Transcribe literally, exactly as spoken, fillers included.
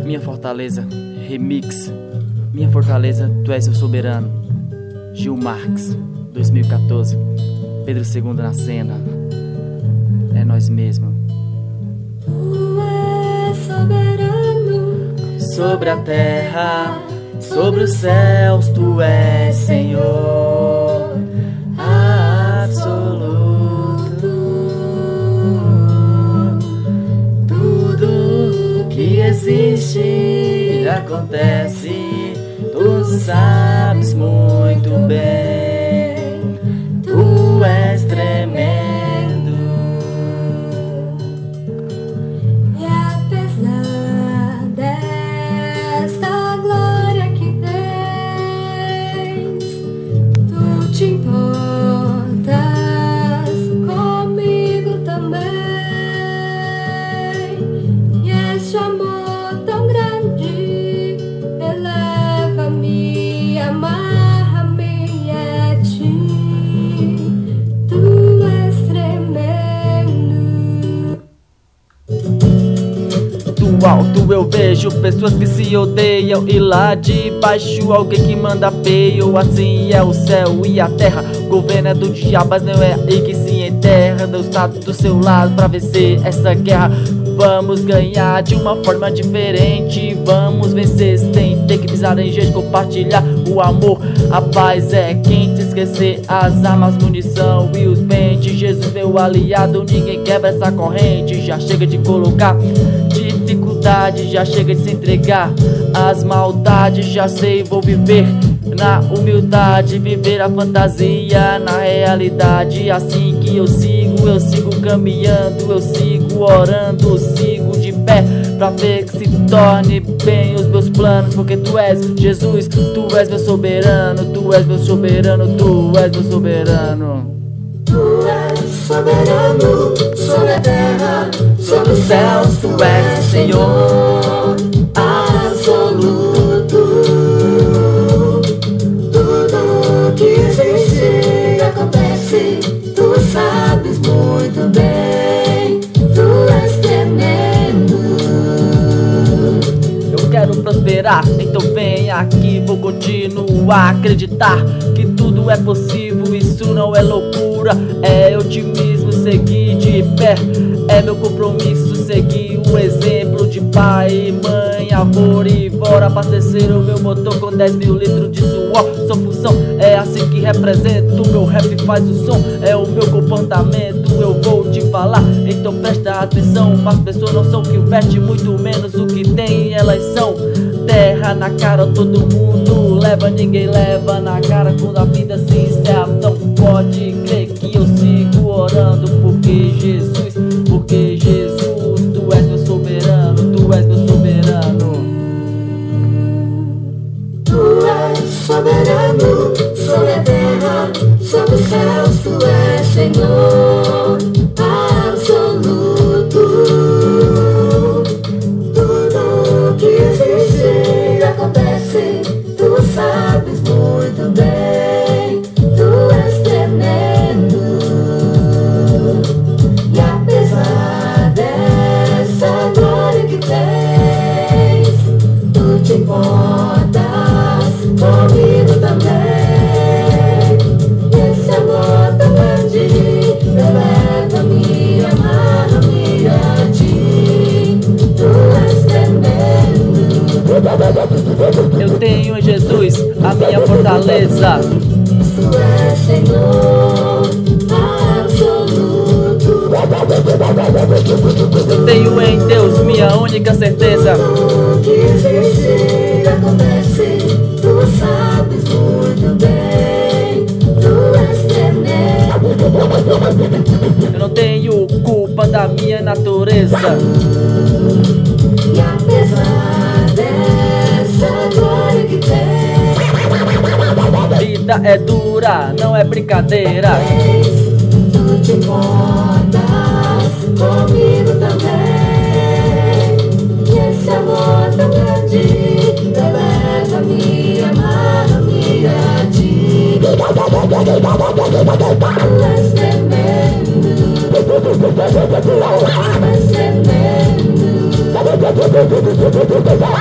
Minha fortaleza, remix. Minha fortaleza, tu és o soberano. Gil Marques, dois mil e quatorze. Pedro segundo na cena. É nós mesmo. Tu és soberano Sobre a terra, sobre os céus, tu és Senhor absoluto. Tudo que existe acontece, tu sabes muito bem. Tu és tremendo. e apesar desta glória que tens, tu te importas comigo também. E este amor tão grande eleva-me, amarra-me a ti. Tu és tremendo. Do alto eu vejo pessoas que se odeiam, e lá de baixo alguém que manda feio. Assim é o céu e a terra, governo é do diabo, mas não é aí que se enterra. Deus está do seu lado pra vencer essa guerra. Vamos ganhar de uma forma diferente, vamos vencer sem ter que pisar em gente, compartilhar o amor. A paz é quente, esquecer as armas, munição e os pentes. Jesus meu aliado, ninguém quebra essa corrente. Já chega de colocar dificuldade, já chega de se entregar às maldades. Já sei, vou viver na humildade, viver a fantasia na realidade. Assim que eu sigo, eu sigo caminhando, eu sigo orando, sigo de pé pra ver que se torne bem os meus planos. Porque tu és Jesus, tu és meu soberano, tu és meu soberano, tu és meu soberano. Tu és soberano sobre a terra, sobre os céus, tu és Senhor absoluto. Tudo que existe acontece, tu sabes muito bem. Tu és tremendo. Eu quero prosperar, então vem aqui, vou continuar a acreditar que tudo é possível, isso não é loucura, é otimismo, seguir de pé, é meu compromisso, seguir o exemplo de pai, mãe, avô e vó, abastecer o meu motor com dez mil litros de suor. Sua função é assim que represento, meu rap faz o som, é o meu comportamento, eu vou te falar, então presta atenção. As pessoas não são o que veste, muito menos o que tem, elas são terra na cara, todo mundo leva, ninguém leva na cara quando a vida se encerra. Então pode crer que eu sigo orando, porque Jesus, porque Jesus, tu és meu soberano, tu és meu soberano. Tu és soberano sobre a terra, sobre os céus, tu és Senhor absoluto. Tudo que existe acontece, tu sabes muito bem. Tu és tremendo. E apesar dessa glória que tens, tu te importas comigo também. Esse amor tão grande eleva-me, amarra-me a ti. Tu és tremendo. Eu tenho em Jesus a minha fortaleza. Tu és Senhor absoluto. Eu tenho em Deus minha única certeza. Tudo que existe acontece, tu sabes muito bem. Tu és tremendo. Eu não tenho culpa da minha natureza. E apesar dessa glória que tens, Vida é dura, não é brincadeira. tu te importas comigo também. E esse amor tão grande eleva-me, amarra-me a ti. Tu és tremendo. Tu és tremendo.